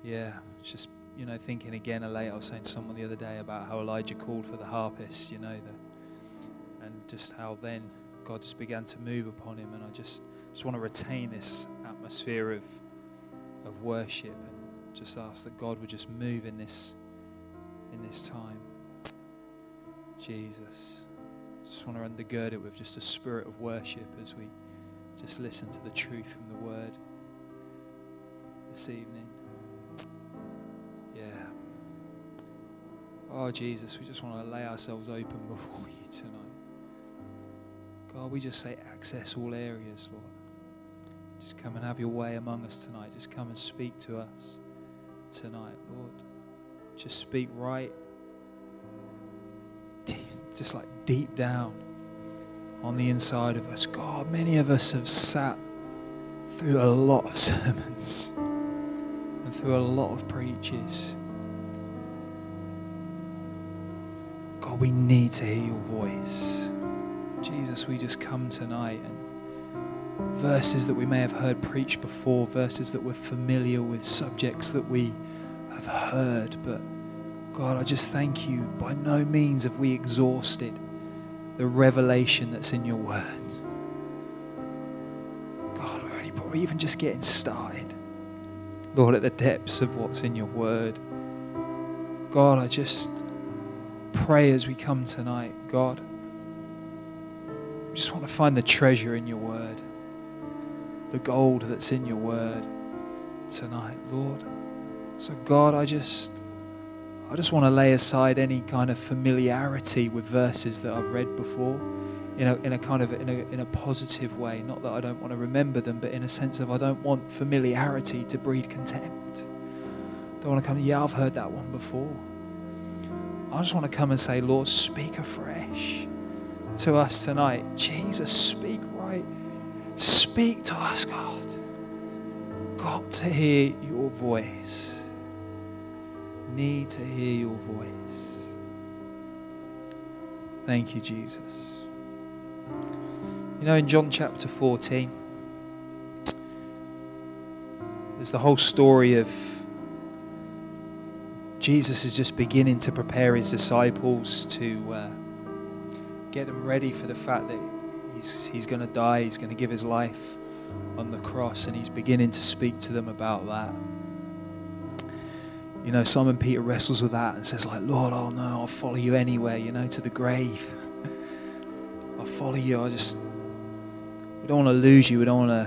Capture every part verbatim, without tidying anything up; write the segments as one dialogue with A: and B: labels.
A: Yeah, just, you know, thinking again, Elaine, I was saying to someone the other day about how Elijah called for the harpist, you know, the, and just how then God just began to move upon him. And I just, just want to retain this atmosphere of, of worship and just ask that God would just move in this, in this time. Jesus. Just want to undergird it with just a spirit of worship as we just listen to the truth from the word this evening. Yeah. Oh, Jesus, we just want to lay ourselves open before you tonight. God, we just say access all areas, Lord. Just come and have your way among us tonight. Just come and speak to us tonight, Lord. Just speak right, just like deep down on the inside of us. God, many of us have sat through a lot of sermons and through a lot of preaches. God, we need to hear your voice. Jesus, we just come tonight and verses that we may have heard preached before, verses that we're familiar with, subjects that we have heard, but God, I just thank you. By no means have we exhausted the revelation that's in your word. God, we're only probably even just getting started, Lord, at the depths of what's in your word. God, I just pray as we come tonight, God, we just want to find the treasure in your word, the gold that's in your word tonight, Lord. So God, I just I just want to lay aside any kind of familiarity with verses that I've read before in a, in a kind of in a, in a positive way. Not that I don't want to remember them, but in a sense of I don't want familiarity to breed contempt. Don't want to come, yeah, I've heard that one before. I just want to come and say, Lord, speak afresh to us tonight. Jesus, speak right. Speak to us, God. Got to hear your voice. Need to hear your voice. Thank you, Jesus. You know, in John chapter fourteen, there's the whole story of Jesus is just beginning to prepare his disciples to uh, get them ready for the fact that he's, he's going to die, he's going to give his life on the cross, and he's beginning to speak to them about that. You know, Simon Peter wrestles with that and says like, Lord, oh no, I'll follow you anywhere, you know, to the grave. I'll follow you. I just, we don't want to lose you. We don't want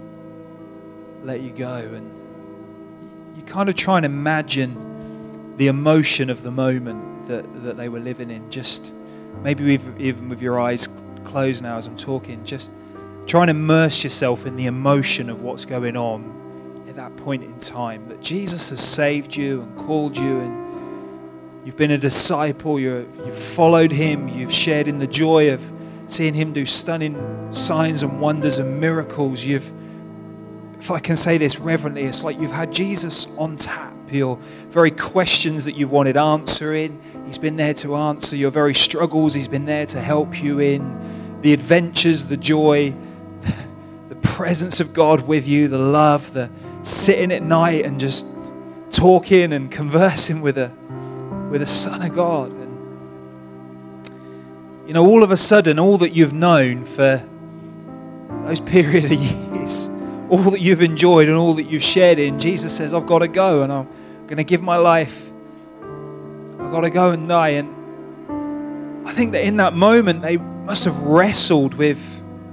A: to let you go. And you kind of try and imagine the emotion of the moment that, that they were living in. Just maybe with, even with your eyes closed now as I'm talking, just try and immerse yourself in the emotion of what's going on that point in time, that Jesus has saved you and called you, and you've been a disciple, you're, you've followed him, you've shared in the joy of seeing him do stunning signs and wonders and miracles. You've, if I can say this reverently, it's like you've had Jesus on tap. Your very questions that you wanted answering, he's been there to answer. Your very struggles, he's been there to help you in. The adventures, the joy, the presence of God with you, the love, the sitting at night and just talking and conversing with a with a Son of God. And you know, all of a sudden, all that you've known for those period of years, all that you've enjoyed and all that you've shared in, Jesus says, I've got to go and I'm going to give my life. I've got to go and die. And I think that in that moment, they must have wrestled with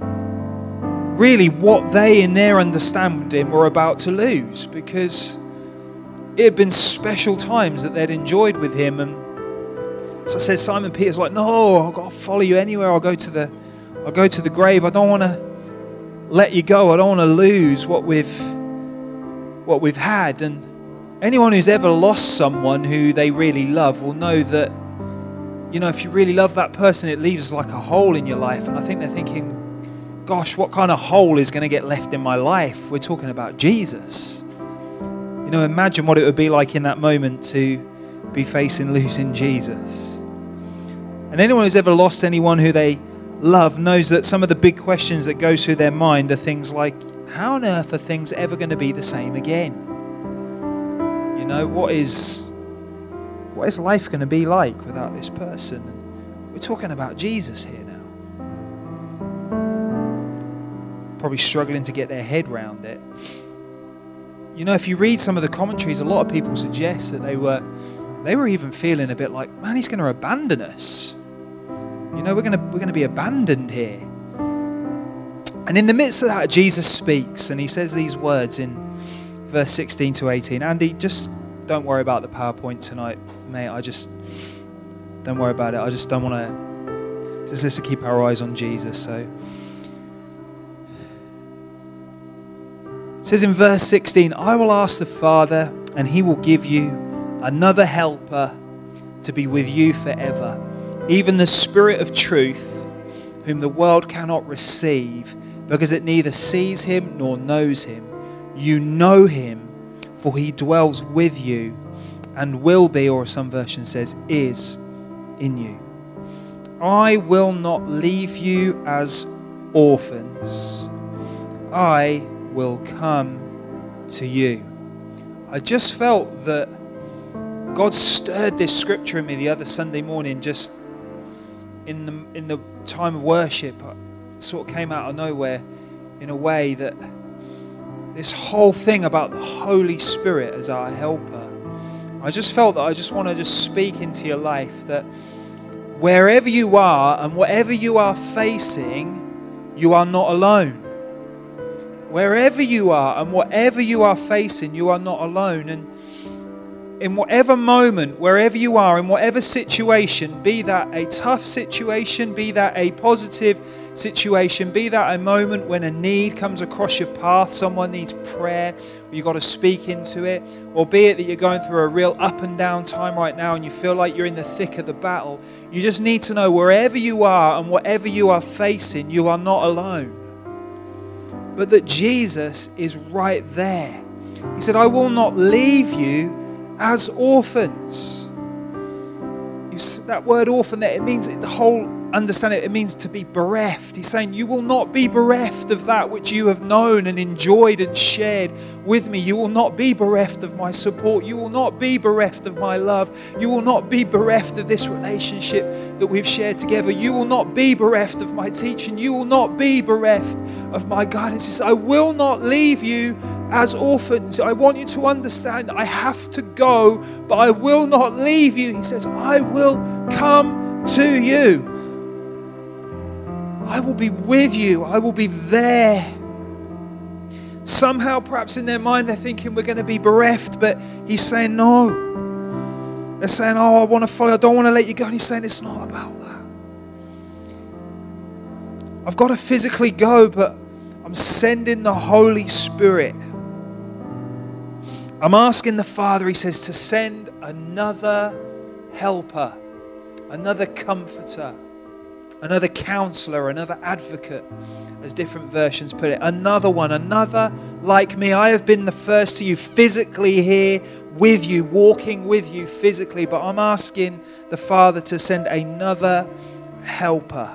A: really what they in their understanding were about to lose, because it had been special times that they'd enjoyed with him. And so I said, Simon Peter's like, no, I've got to follow you anywhere. I'll go to the I'll go to the grave. I don't want to let you go. I don't want to lose what we've what we've had. And anyone who's ever lost someone who they really love will know that, you know, if you really love that person, it leaves like a hole in your life. And I think they're thinking, gosh, what kind of hole is going to get left in my life? We're talking about Jesus. You know, imagine what it would be like in that moment to be facing losing Jesus. And anyone who's ever lost anyone who they love knows that some of the big questions that go through their mind are things like, how on earth are things ever going to be the same again? You You know, what is what is life going to be like without this person? We're talking about Jesus here now. Probably struggling to get their head round it. You know, if you read some of the commentaries, a lot of people suggest that they were they were even feeling a bit like, man, he's going to abandon us. You know, we're going to we're going to be abandoned here. And in the midst of that, Jesus speaks, and he says these words in verse sixteen to eighteen. Andy, just don't worry about the PowerPoint tonight, mate. I just don't worry about it. I just don't want to. Just let's keep our eyes on Jesus. So. It says in verse sixteen, I will ask the Father, and he will give you another helper to be with you forever, even the Spirit of truth, whom the world cannot receive, because it neither sees him nor knows him. You know him, for he dwells with you and will be, or some version says, is in you. I will not leave you as orphans. I will come to you. I just felt that God stirred this scripture in me the other Sunday morning, just in the in the time of worship. It sort of came out of nowhere in a way that this whole thing about the Holy Spirit as our helper, I just felt that I just want to just speak into your life that wherever you are and whatever you are facing, you are not alone. Wherever you are and whatever you are facing, you are not alone. And in whatever moment, wherever you are, in whatever situation, be that a tough situation, be that a positive situation, be that a moment when a need comes across your path, someone needs prayer, or you've got to speak into it, or be it that you're going through a real up and down time right now and you feel like you're in the thick of the battle, you just need to know wherever you are and whatever you are facing, you are not alone. But that Jesus is right there. He said, I will not leave you as orphans. You, that word orphan there, it means the whole understand it, it means to be bereft. He's saying you will not be bereft of that which you have known and enjoyed and shared with me. You will not be bereft of my support. You will not be bereft of my love. You will not be bereft of this relationship that we've shared together. You will not be bereft of my teaching. You will not be bereft of my guidance. He says, I will not leave you as orphans. I want you to understand I have to go, but I will not leave you. He says, I will come to you. I will be with you. I will be there. Somehow, perhaps in their mind, they're thinking we're going to be bereft, but he's saying no. They're saying, oh, I want to follow. I don't want to let you go. And he's saying it's not about that. I've got to physically go, but I'm sending the Holy Spirit. I'm asking the Father, he says, to send another helper, another comforter, another counselor, another advocate, as different versions put it. Another one, another like me. I have been the first to you physically here with you, walking with you physically, but I'm asking the Father to send another helper.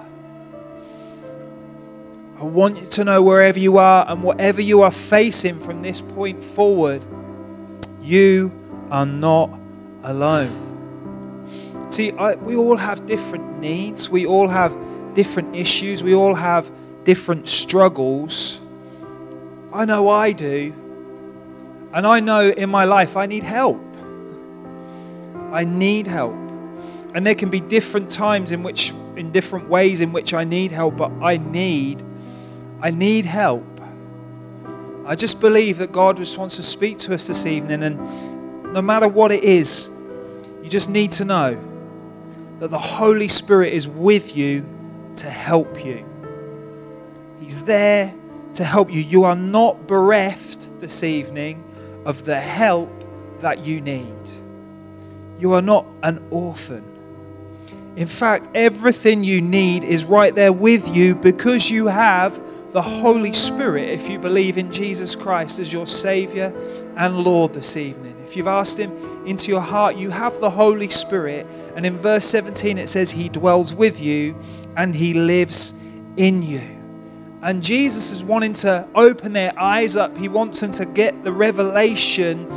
A: I want you to know wherever you are and whatever you are facing from this point forward, you are not alone. See, I, we all have different needs. We all have different issues. We all have different struggles. I know I do. And I know in my life I need help. I need help. And there can be different times in which, in different ways in which I need help, but I need, I need help. I just believe that God just wants to speak to us this evening, and no matter what it is, you just need to know that the Holy Spirit is with you to help you. He's there to help you. You are not bereft this evening of the help that you need. You are not an orphan. In fact, everything you need is right there with you because you have the Holy Spirit if you believe in Jesus Christ as your Savior and Lord this evening. If you've asked Him into your heart, you have the Holy Spirit. And in verse seventeen it says He dwells with you and He lives in you. And Jesus is wanting to open their eyes up. He wants them to get the revelation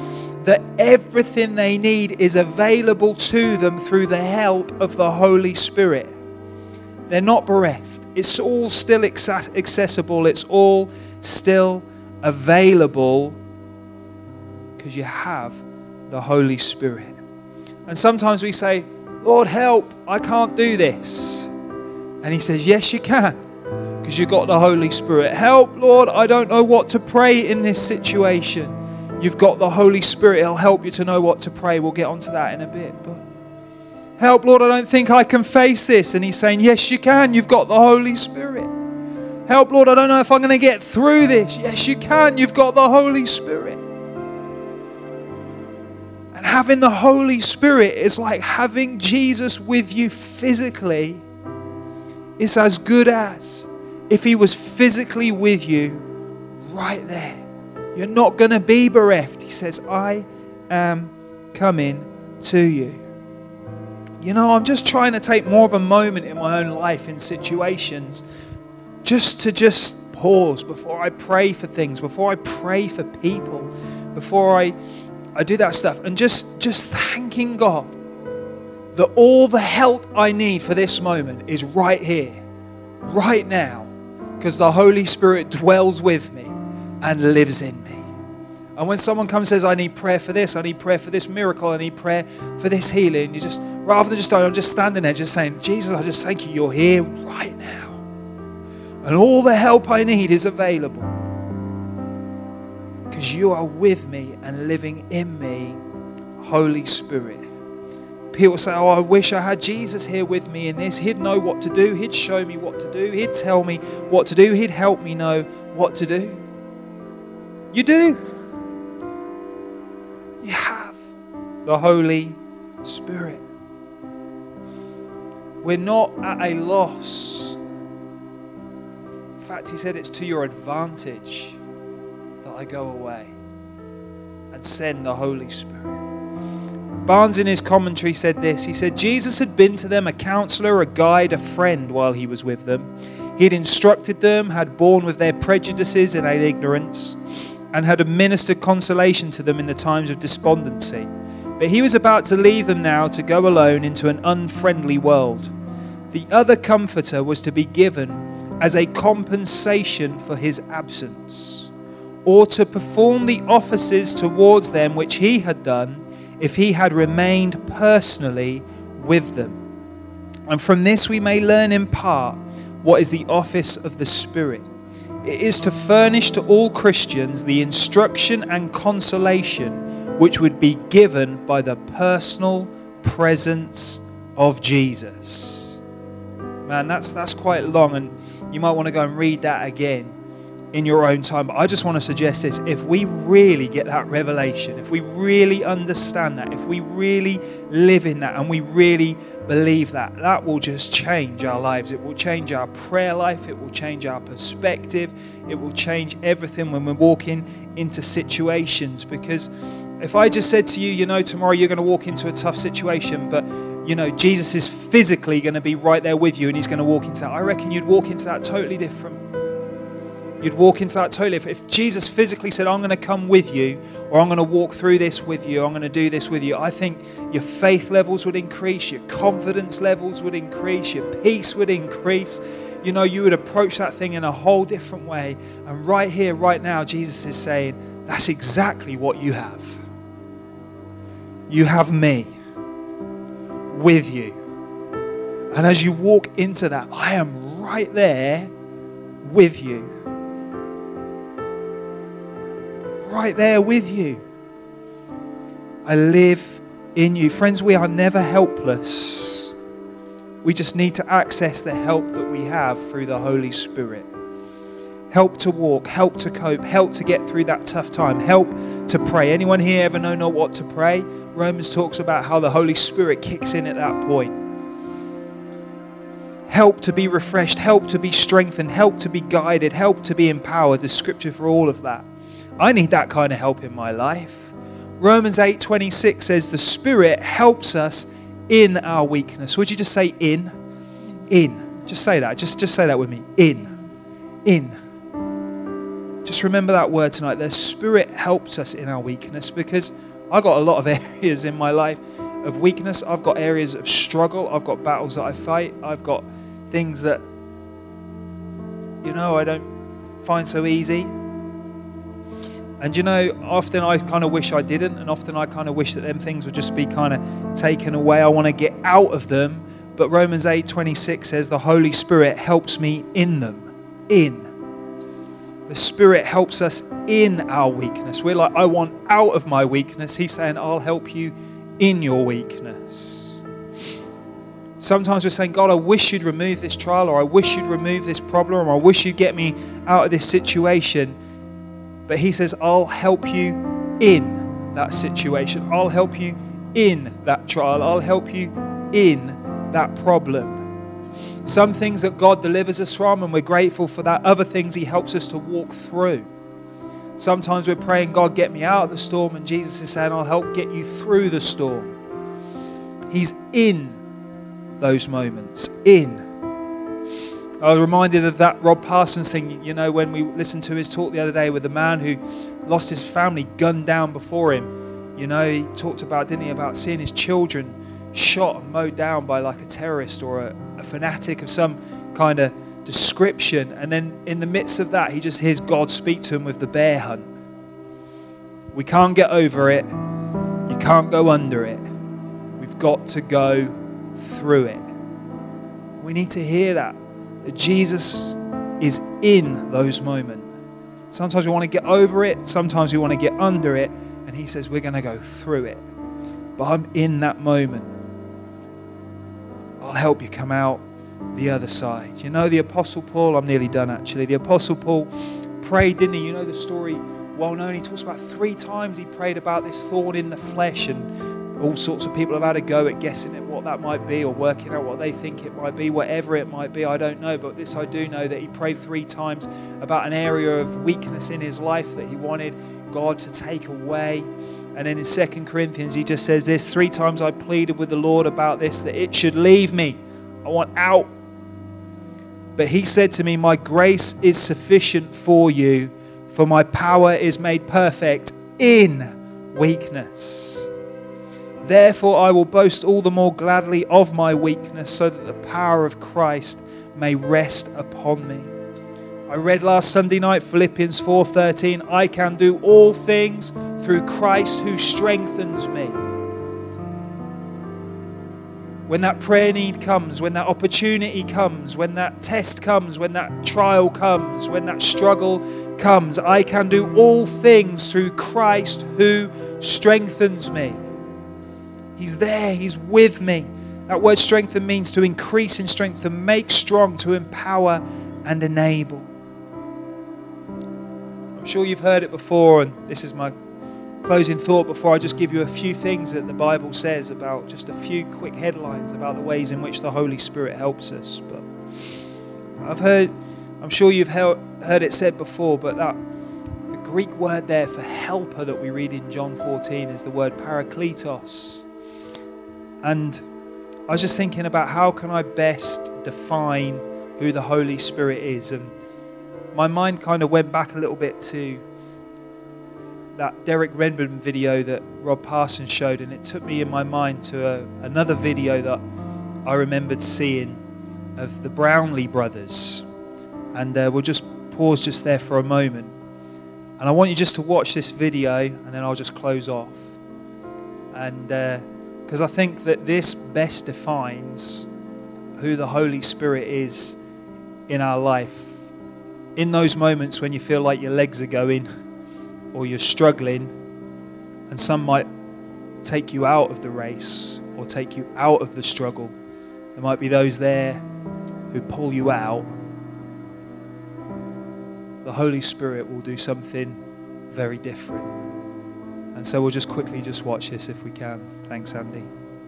A: that everything they need is available to them through the help of the Holy Spirit. They're not bereft. It's all still accessible. It's all still available because you have the Holy Spirit. And sometimes we say, Lord, help, I can't do this. And he says, yes, you can, because you've got the Holy Spirit. Help, Lord, I don't know what to pray in this situation. You've got the Holy Spirit. He'll help you to know what to pray. We'll get onto that in a bit. But help, Lord, I don't think I can face this. And he's saying, yes, you can. You've got the Holy Spirit. Help, Lord, I don't know if I'm going to get through this. Yes, you can. You've got the Holy Spirit. And having the Holy Spirit is like having Jesus with you physically. It's as good as if he was physically with you right there. You're not going to be bereft. He says, I am coming to you. You know, I'm just trying to take more of a moment in my own life in situations just to just pause before I pray for things, before I pray for people, before I, I do that stuff. And just, just thanking God that all the help I need for this moment is right here, right now, because the Holy Spirit dwells with me and lives in me. And when someone comes and says, I need prayer for this, I need prayer for this miracle, I need prayer for this healing, you just, rather than just, I'm just standing there just saying, Jesus, I just thank you, you're here right now. And all the help I need is available. Because you are with me and living in me, Holy Spirit. People say, oh, I wish I had Jesus here with me in this. He'd know what to do. He'd show me what to do. He'd tell me what to do. He'd help me know what to do. You do. You have the Holy Spirit. We're not at a loss. In fact, he said it's to your advantage that I go away and send the Holy Spirit. Barnes in his commentary said this. He said, Jesus had been to them a counselor, a guide, a friend while he was with them. He had instructed them, had borne with their prejudices and ignorance, and had administered consolation to them in the times of despondency. But he was about to leave them now to go alone into an unfriendly world. The other comforter was to be given as a compensation for his absence, or to perform the offices towards them which he had done if he had remained personally with them. And from this we may learn in part what is the office of the Spirit. It is to furnish to all Christians the instruction and consolation which would be given by the personal presence of Jesus. Man, that's that's quite long, and you might want to go and read that again in your own time. But I just want to suggest this. If we really get that revelation, if we really understand that, if we really live in that and we really believe that, that will just change our lives. It will change our prayer life. It will change our perspective. It will change everything when we're walking into situations. Because if I just said to you, you know, tomorrow you're going to walk into a tough situation, but you know, Jesus is physically going to be right there with you and he's going to walk into that, I reckon you'd walk into that totally different. You'd walk into that totally. If, if Jesus physically said, I'm going to come with you, or I'm going to walk through this with you, I'm going to do this with you, I think your faith levels would increase, your confidence levels would increase, your peace would increase. You know, you would approach that thing in a whole different way. And right here, right now, Jesus is saying, that's exactly what you have. You have me with you. And as you walk into that, I am right there with you. Right there with you. I live in you. Friends, we are never helpless. We just need to access the help that we have through the Holy Spirit. Help to walk, help to cope, help to get through that tough time, help to pray. Anyone here ever know not what to pray? Romans talks about how the Holy Spirit kicks in at that point. Help to be refreshed, help to be strengthened, help to be guided, help to be empowered. There's scripture for all of that. I need that kind of help in my life. Romans eight twenty-six says the Spirit helps us in our weakness. Would you just say in? In. Just say that. Just, just say that with me. In. In. Just remember that word tonight. The Spirit helps us in our weakness, because I've got a lot of areas in my life of weakness. I've got areas of struggle. I've got battles that I fight. I've got things that, you know, I don't find so easy. And you know, often I kind of wish I didn't, and often I kind of wish that them things would just be kind of taken away. I want to get out of them. But Romans eight twenty-six says the Holy Spirit helps me in them. In. The Spirit helps us in our weakness. We're like, I want out of my weakness. He's saying, I'll help you in your weakness. Sometimes we're saying, God, I wish you'd remove this trial, or I wish you'd remove this problem, or I wish you'd get me out of this situation. But he says, I'll help you in that situation. I'll help you in that trial. I'll help you in that problem. Some things that God delivers us from, and we're grateful for that. Other things he helps us to walk through. Sometimes we're praying, God, get me out of the storm, and Jesus is saying, I'll help get you through the storm. He's in those moments. In. I was reminded of that Rob Parsons thing, you know, when we listened to his talk the other day with the man who lost his family gunned down before him. You know, he talked about, didn't he, about seeing his children shot and mowed down by like a terrorist or a, a fanatic of some kind of description. And then in the midst of that, he just hears God speak to him with the bear hunt. We can't get over it. You can't go under it. We've got to go through it. We need to hear that. That Jesus is in those moments. Sometimes we want to get over it. Sometimes we want to get under it. And he says, we're going to go through it. But I'm in that moment. I'll help you come out the other side. You know, the Apostle Paul, I'm nearly done actually. The Apostle Paul prayed, didn't he? You know the story well known. He talks about three times he prayed about this thorn in the flesh, and all sorts of people have had a go at guessing at what that might be, or working out what they think it might be, whatever it might be, I don't know. But this I do know, that he prayed three times about an area of weakness in his life that he wanted God to take away. And then in Second Corinthians, he just says this, three times I pleaded with the Lord about this, that it should leave me. I want out. But he said to me, my grace is sufficient for you, for my power is made perfect in weakness. Therefore, I will boast all the more gladly of my weakness, so that the power of Christ may rest upon me. I read last Sunday night, Philippians four thirteen, I can do all things through Christ who strengthens me. When that prayer need comes, when that opportunity comes, when that test comes, when that trial comes, when that struggle comes, I can do all things through Christ who strengthens me. He's there, he's with me. That word strengthen means to increase in strength, to make strong, to empower and enable. I'm sure you've heard it before, and this is my closing thought before I just give you a few things that the Bible says about, just a few quick headlines about the ways in which the Holy Spirit helps us. But I've heard, I'm sure you've heard it said before, but that the Greek word there for helper that we read in John fourteen is the word parakletos. And I was just thinking about how can I best define who the Holy Spirit is, and my mind kind of went back a little bit to that Derek Redmond video that Rob Parsons showed, and it took me in my mind to a, another video that I remembered seeing of the Brownlee brothers. And uh, we'll just pause just there for a moment. And I want you just to watch this video, and then I'll just close off. And because uh, I think that this best defines who the Holy Spirit is in our life. In those moments when you feel like your legs are going, or you're struggling, and some might take you out of the race or take you out of the struggle. There might be those there who pull you out. The Holy Spirit will do something very different. And so we'll just quickly just watch this if we can. Thanks, Andy.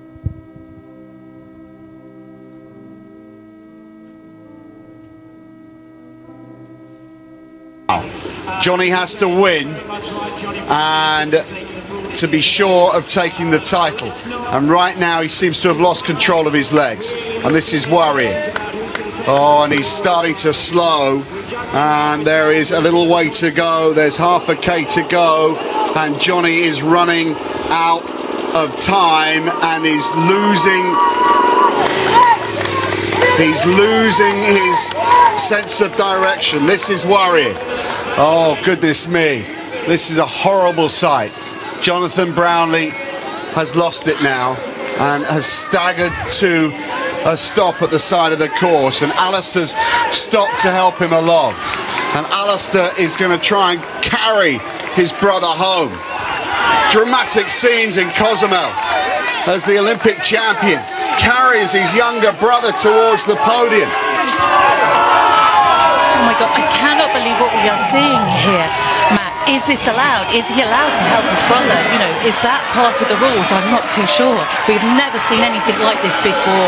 B: Johnny has to win and to be sure of taking the title, and right now he seems to have lost control of his legs, and this is worrying. Oh, and he's starting to slow, and there is a little way to go. There's half a K to go, and Johnny is running out of time and is losing, he's losing his sense of direction. This is worrying. Oh, goodness me. This is a horrible sight. Jonathan Brownlee has lost it now and has staggered to a stop at the side of the course, and Alistair's stopped to help him along. And Alistair is going to try and carry his brother home. Dramatic scenes in Cozumel as the Olympic champion carries his younger brother towards the podium.
C: Oh my God, I cannot believe what we are seeing here, Matt. Is this allowed? Is he allowed to help his brother? You know, is that part of the rules? I'm not too sure. We've never seen anything like this before.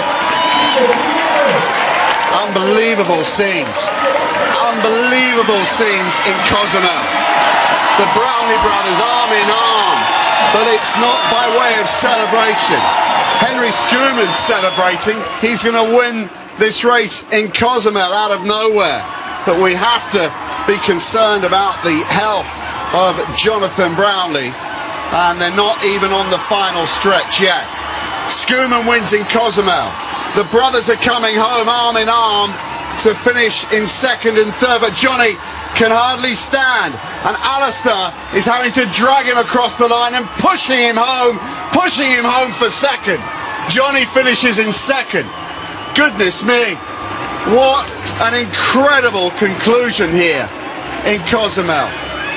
B: Unbelievable scenes. Unbelievable scenes in Cozumel. The Brownlee brothers arm in arm, but it's not by way of celebration. Henry Schoeman's celebrating. He's going to win this race in Cozumel out of nowhere. But we have to be concerned about the health of Jonathan Brownlee, and they're not even on the final stretch yet. Schoeman wins in Cozumel. The brothers are coming home arm in arm to finish in second and third, but Johnny can hardly stand, and Alistair is having to drag him across the line and pushing him home, pushing him home for second. Johnny finishes in second. Goodness me, what an incredible conclusion here in Cozumel.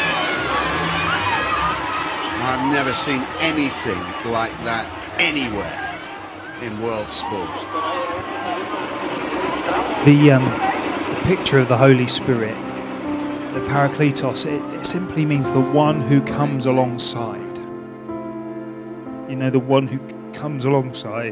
B: I've never seen anything like that anywhere in world sport.
A: The, um, the picture of the Holy Spirit, the Parakletos, it, it simply means the one who comes alongside. You know, the one who comes alongside.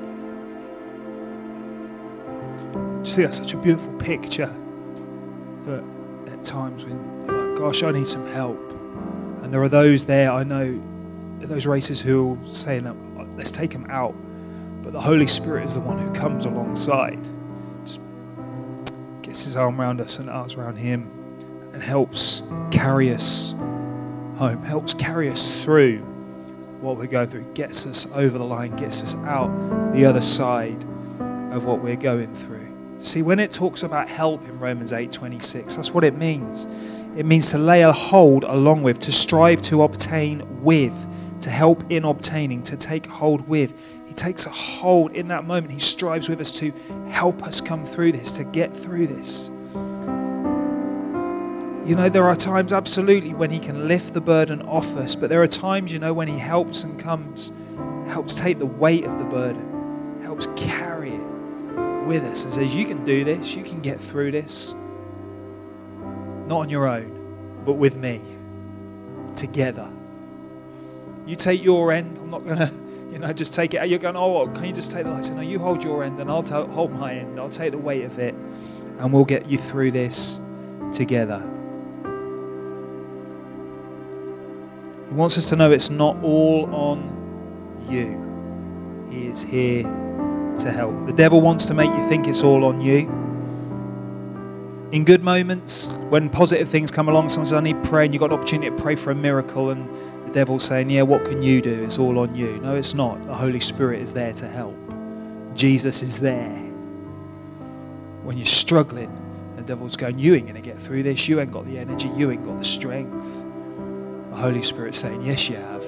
A: Just think that's such a beautiful picture that at times when you're like, gosh, I need some help. And there are those there, I know, those racers who are saying that, let's take them out. But the Holy Spirit is the one who comes alongside. Just gets his arm around us and ours around him and helps carry us home, helps carry us through what we're going through, gets us over the line, gets us out the other side of what we're going through. See, when it talks about help in Romans eight twenty-six, that's what it means. It means to lay a hold along with, to strive to obtain with, to help in obtaining, to take hold with. He takes a hold in that moment. He strives with us to help us come through this, to get through this. You know, there are times absolutely when he can lift the burden off us, but there are times, you know, when he helps and comes, helps take the weight of the burden, helps carry it with us and says, you can do this, you can get through this. Not on your own, but with me, together. You take your end. I'm not going to, you know, just take it. You're going, oh, what, can you just take the light? So no, you hold your end and I'll t- hold my end. I'll take the weight of it and we'll get you through this together. He wants us to know it's not all on you. He is here to help. The devil wants to make you think it's all on you. In good moments, when positive things come along, someone says, I need prayer, and you've got an opportunity to pray for a miracle, and the devil's saying, yeah, what can you do? It's all on you. No, it's not. The Holy Spirit is there to help. Jesus is there. When you're struggling, the devil's going, you ain't going to get through this. You ain't got the energy. You ain't got the strength. The Holy Spirit's saying, yes, you have.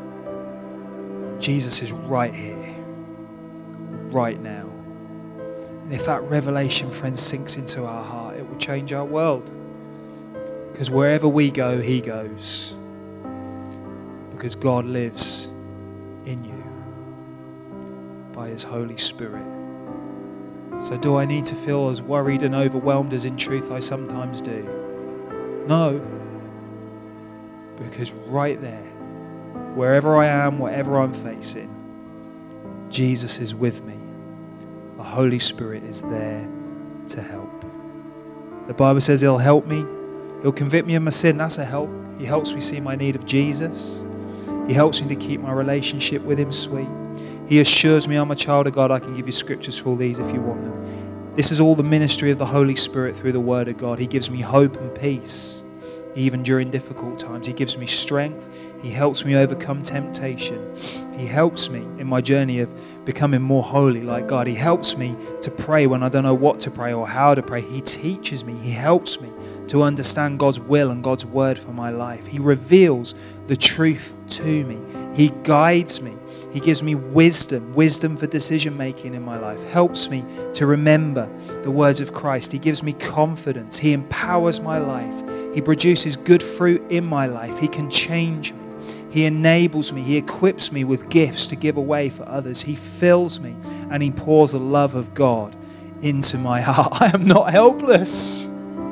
A: Jesus is right here, right now. And if that revelation, friends, sinks into our heart, it will change our world. Because wherever we go, he goes. Because God lives in you by his Holy Spirit. So do I need to feel as worried and overwhelmed as in truth I sometimes do? No. Because right there, wherever I am, whatever I'm facing, Jesus is with me. The Holy Spirit is there to help. The Bible says he'll help me. He'll convict me of my sin. That's a help. He helps me see my need of Jesus. He helps me to keep my relationship with him sweet. He assures me I'm a child of God. I can give you scriptures for all these if you want them. This is all the ministry of the Holy Spirit through the Word of God. He gives me hope and peace, even during difficult times. He gives me strength. He helps me overcome temptation. He helps me in my journey of becoming more holy like God. He helps me to pray when I don't know what to pray or how to pray. He teaches me. He helps me to understand God's will and God's word for my life. He reveals the truth to me. He guides me. He gives me wisdom, wisdom for decision making in my life. Helps me to remember the words of Christ. He gives me confidence. He empowers my life. He produces good fruit in my life. He can change me. He enables me. He equips me with gifts to give away for others. He fills me and He pours the love of God into my heart. I am not helpless.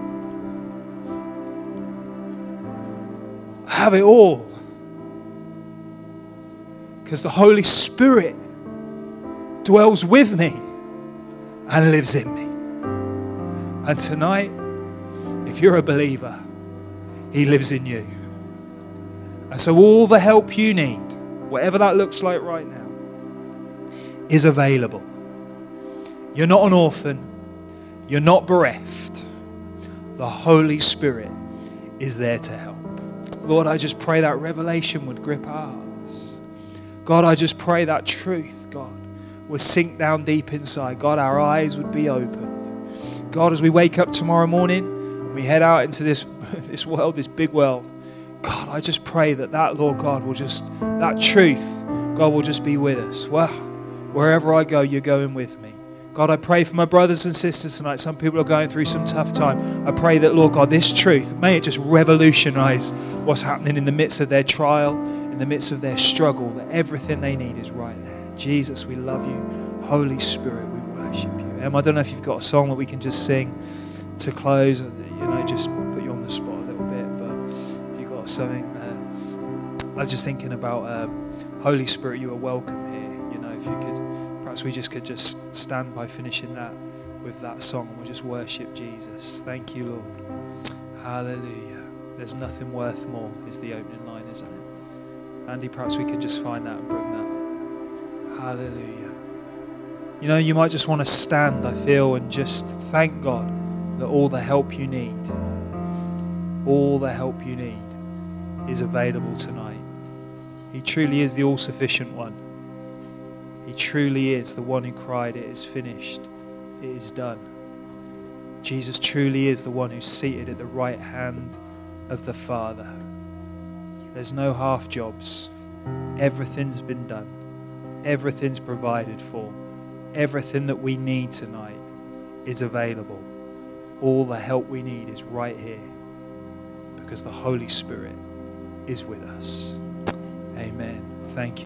A: I have it all. Because the Holy Spirit dwells with me and lives in me. And tonight, if you're a believer, He lives in you. And so all the help you need, whatever that looks like right now, is available. You're not an orphan. You're not bereft. The Holy Spirit is there to help. Lord, I just pray that revelation would grip our hearts. God, I just pray that truth, God, would sink down deep inside. God, our eyes would be opened. God, as we wake up tomorrow morning, and we head out into this, this world, this big world, God, I just pray that that, Lord God, will just, that truth, God, will just be with us. Well, wherever I go, you're going with me. God, I pray for my brothers and sisters tonight. Some people are going through some tough time. I pray that, Lord God, this truth, may it just revolutionize what's happening in the midst of their trial, in the midst of their struggle, that everything they need is right there. Jesus, we love you. Holy Spirit, we worship you. Em, I don't know if you've got a song that we can just sing to close, you know, just put you on the spot a little bit, but if you've got something, uh, I was just thinking about um, Holy Spirit, you are welcome here. You know, if you could, perhaps we just could just stand by finishing that with that song and we'll just worship Jesus. Thank you, Lord. Hallelujah. There's nothing worth more is the opening line, isn't it? Andy, perhaps we could just find that and bring that. Hallelujah. You know, you might just want to stand, I feel, and just thank God that all the help you need, all the help you need is available tonight. He truly is the all-sufficient one. He truly is the one who cried, "It is finished, it is done." Jesus truly is the one who's seated at the right hand of the Father. There's no half jobs. Everything's been done. Everything's provided for. Everything that we need tonight is available. All the help we need is right here because the Holy Spirit is with us. Amen. Thank you.